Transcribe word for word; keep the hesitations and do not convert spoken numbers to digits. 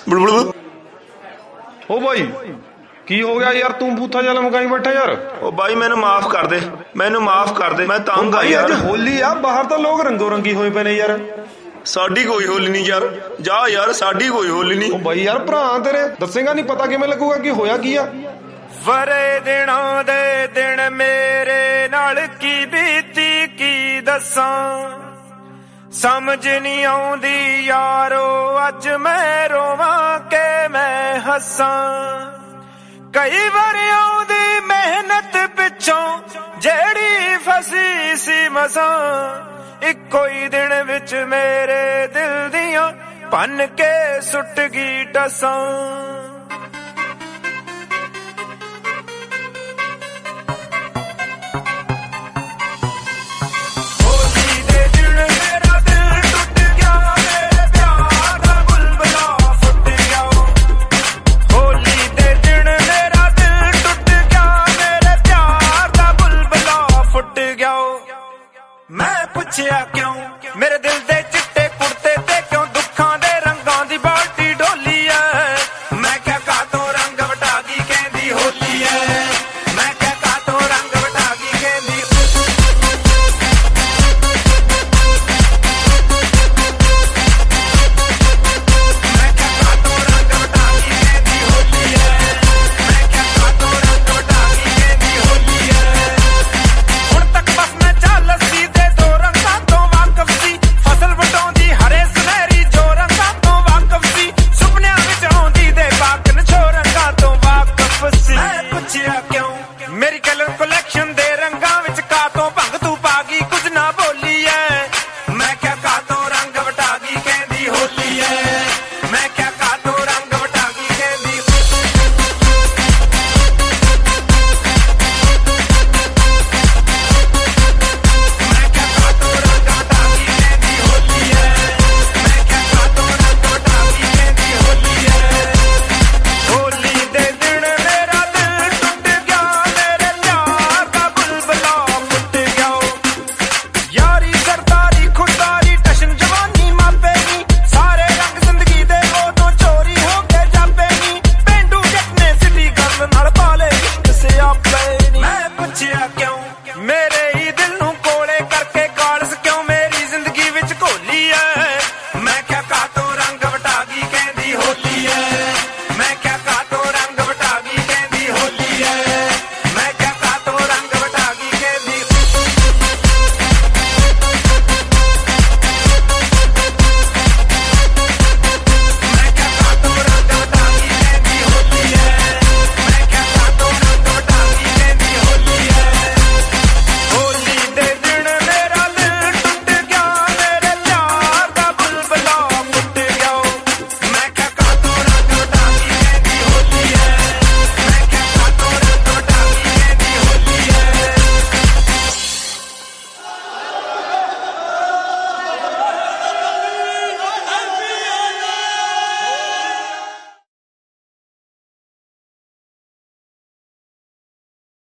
बुलबुल ओ भाई की हो गया यार, तू बूथा जल मकाई बैठा यार। ओ भाई मैनू माफ कर दे, मैनू माफ कर दे, मैं तंग आ यार। यार होली आ, बाहर तो लोग रंगो रंगी होए पे ने यार। साडी कोई होली नहीं यार, जा यार साडी कोई होली नहीं। ओ भाई यार भरा तेरे दसेगा नहीं पता किवें लगूगा कि होया की आ। वरे दिनों दे दिन मेरे नाल की बीती की दसां, समझ नहीं आउंदी यारो अज मैं रोवां के मैं हसां। कई बार आउंदी मेहनत पिछों जेड़ी फसी सी मसां, इको ही दिन विच मेरे दिल दियां भन के सुट गई टसां। मैं पूछया क्यों मेरे दिल दे